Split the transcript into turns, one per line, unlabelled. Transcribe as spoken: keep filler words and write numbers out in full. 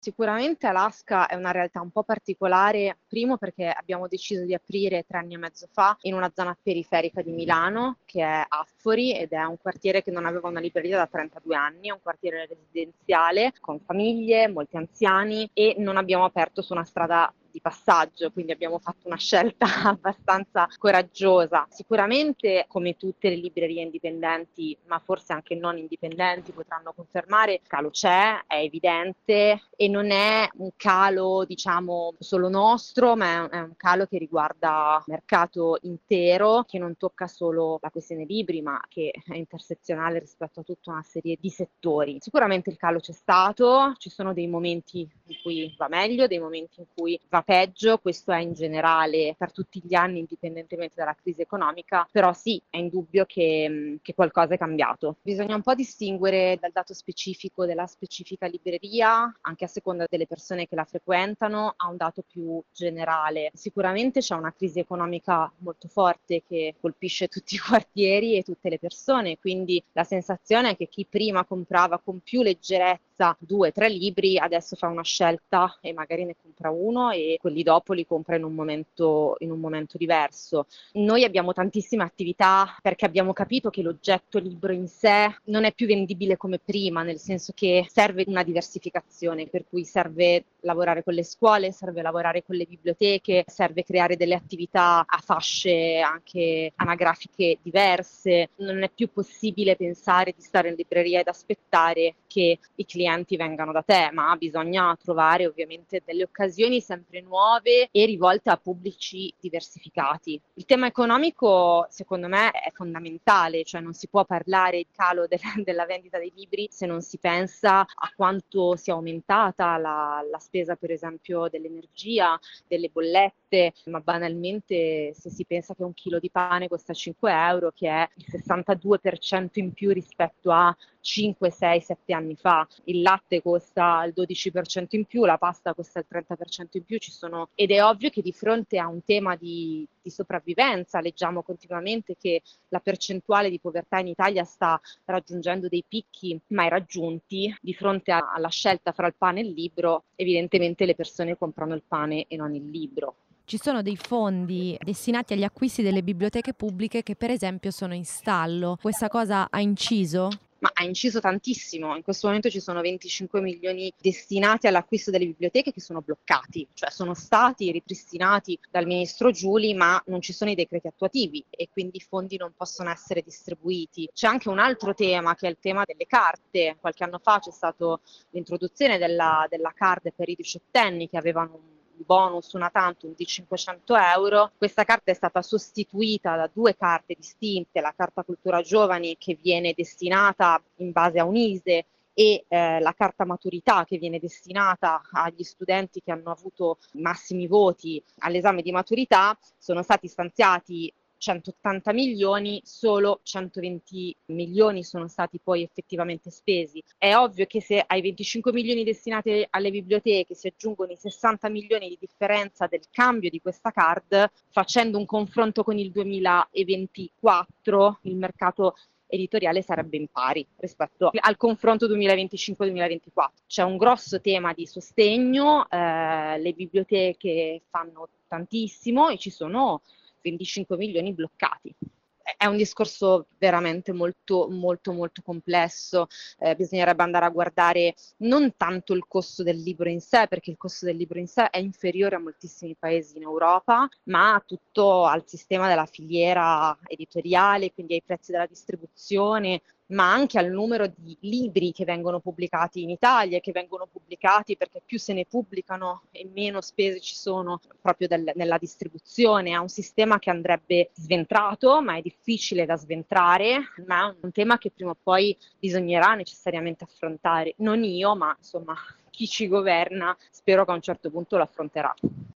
Sicuramente Alaska è una realtà un po' particolare, primo perché abbiamo deciso di aprire tre anni e mezzo fa in una zona periferica di Milano, che è Affori, ed è un quartiere che non aveva una libreria da trentadue anni, è un quartiere residenziale con famiglie, molti anziani e non abbiamo aperto su una strada di passaggio, quindi abbiamo fatto una scelta abbastanza coraggiosa. Sicuramente, come tutte le librerie indipendenti, ma forse anche non indipendenti, potranno confermare, il calo c'è, è evidente e non è un calo, diciamo, solo nostro, ma è un, è un calo che riguarda il mercato intero, che non tocca solo la questione libri, ma che è intersezionale rispetto a tutta una serie di settori. Sicuramente il calo c'è stato, ci sono dei momenti in cui va meglio, dei momenti in cui va peggio, questo è in generale per tutti gli anni, indipendentemente dalla crisi economica, però sì, è indubbio che, che qualcosa è cambiato. Bisogna un po' distinguere dal dato specifico della specifica libreria, anche a seconda delle persone che la frequentano, a un dato più generale. Sicuramente c'è una crisi economica molto forte che colpisce tutti i quartieri e tutte le persone, quindi la sensazione è che chi prima comprava con più leggerezza due, tre libri, adesso fa una scelta e magari ne compra uno e quelli dopo li compra in un momento, in un momento diverso. Noi abbiamo tantissime attività perché abbiamo capito che l'oggetto libro in sé non è più vendibile come prima, nel senso che serve una diversificazione, per cui serve lavorare con le scuole, serve lavorare con le biblioteche, serve creare delle attività a fasce anche anagrafiche diverse. Non è più possibile pensare di stare in libreria ed aspettare che i clienti vengano da te, ma bisogna trovare ovviamente delle occasioni sempre nuove e rivolte a pubblici diversificati. Il tema economico secondo me è fondamentale, cioè non si può parlare di calo de- della vendita dei libri se non si pensa a quanto sia aumentata la, la spesa per esempio dell'energia, delle bollette, ma banalmente se si pensa che un chilo di pane costa cinque euro, che è il sessantadue per cento in più rispetto a cinque, sei, sette anni fa, il latte costa il dodici per cento in più, la pasta costa il trenta per cento in più, ci sono, ed è ovvio che di fronte a un tema di, di sopravvivenza, leggiamo continuamente che la percentuale di povertà in Italia sta raggiungendo dei picchi mai raggiunti, di fronte a- alla scelta fra il pane e il libro, evidentemente le persone comprano il pane e non il libro.
Ci sono dei fondi destinati agli acquisti delle biblioteche pubbliche che per esempio sono in stallo. Questa cosa ha inciso?
Ma ha inciso tantissimo. In questo momento ci sono venticinque milioni destinati all'acquisto delle biblioteche che sono bloccati, cioè sono stati ripristinati dal ministro Giuli, ma non ci sono i decreti attuativi e quindi i fondi non possono essere distribuiti. C'è anche un altro tema che è il tema delle carte. Qualche anno fa c'è stata l'introduzione della, della card per i diciottenni che avevano un bonus una tantum di cinquecento euro. Questa carta è stata sostituita da due carte distinte, la carta cultura giovani che viene destinata in base a un I S E e e eh, la carta maturità che viene destinata agli studenti che hanno avuto massimi voti all'esame di maturità. Sono stati stanziati centottanta milioni, solo centoventi milioni sono stati poi effettivamente spesi. È ovvio che se ai venticinque milioni destinati alle biblioteche si aggiungono i sessanta milioni di differenza del cambio di questa card, facendo un confronto con il duemilaventiquattro, il mercato editoriale sarebbe in pari rispetto al confronto duemilaventicinque-duemilaventiquattro. C'è un grosso tema di sostegno, eh, le biblioteche fanno tantissimo e ci sono venticinque milioni bloccati. È un discorso veramente molto, molto, molto complesso. Eh, bisognerebbe andare a guardare non tanto il costo del libro in sé, perché il costo del libro in sé è inferiore a moltissimi paesi in Europa, ma tutto al sistema della filiera editoriale, quindi ai prezzi della distribuzione, ma anche al numero di libri che vengono pubblicati in Italia e che vengono pubblicati perché più se ne pubblicano e meno spese ci sono proprio del, nella distribuzione. È un sistema che andrebbe sventrato, ma è difficile da sventrare, ma è un tema che prima o poi bisognerà necessariamente affrontare. Non io, ma insomma chi ci governa spero che a un certo punto lo affronterà.